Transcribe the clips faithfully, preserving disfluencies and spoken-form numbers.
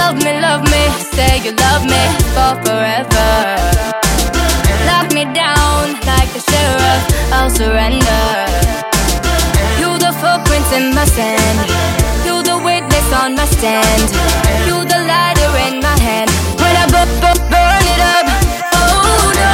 Love me, love me, say you love me for forever. Lock me down like the sheriff, I'll surrender. You the footprints in my sand, you the witness on my stand, you the lighter in my hand when I bu bu burn it up. Oh no,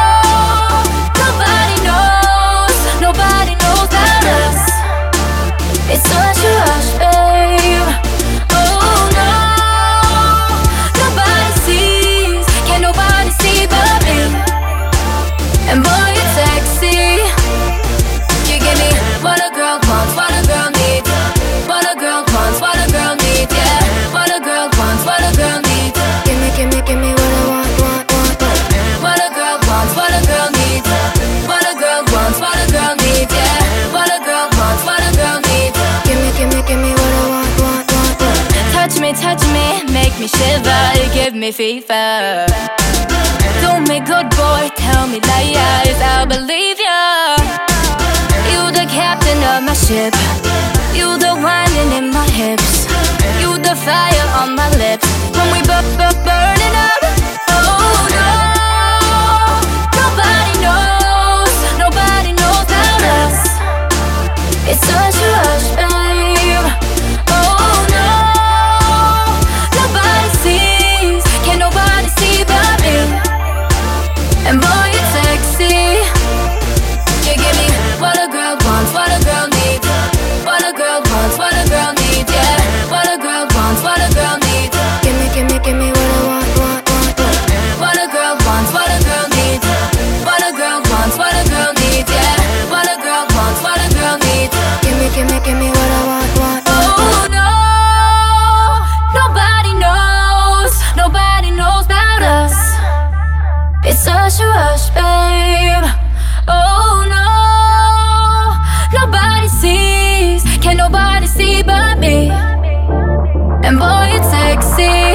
nobody knows, nobody knows about us. It's such a rush, babe. Oh no, nobody sees, can't nobody see but me. And boy, you're sexy. You give me what a girl wants, what a girl needs, what a girl wants, what a girl needs, yeah. What a girl wants, what a girl needs. Give me, give me, give me what I want, want, want, want. What a girl wants, what a girl needs, what a girl wants, what a girl needs, yeah. What a girl wants, what a girl needs. Give me, give me, give me what I want, want, want, want. Touch me, touch me, make me shiver, you give me fever. Do me good, boy, tell me lies, I'll believe ya. You the captain of my ship, you the winding in my hips, you the fire on my lips when we bu bu burn it up. Oh no, nobody knows, nobody knows about us. It's such a rush, babe. Oh no, nobody sees, can't nobody see but me. And boy, you're sexy. You give me what a girl wants, what a girl needs, what a girl wants, what a girl needs, yeah. What a girl wants, what a girl needs. Give me, give me, give me what I want, want, want, want. What a girl wants, what a girl needs, what a girl wants, what a girl needs, yeah. What a girl wants, what a girl needs. Give me, give me, give me what I want, want, want. Oh no, nobody knows, nobody knows about us. It's such a rush, babe. Oh no, nobody sees, can't nobody see but me. And boy, it's sexy.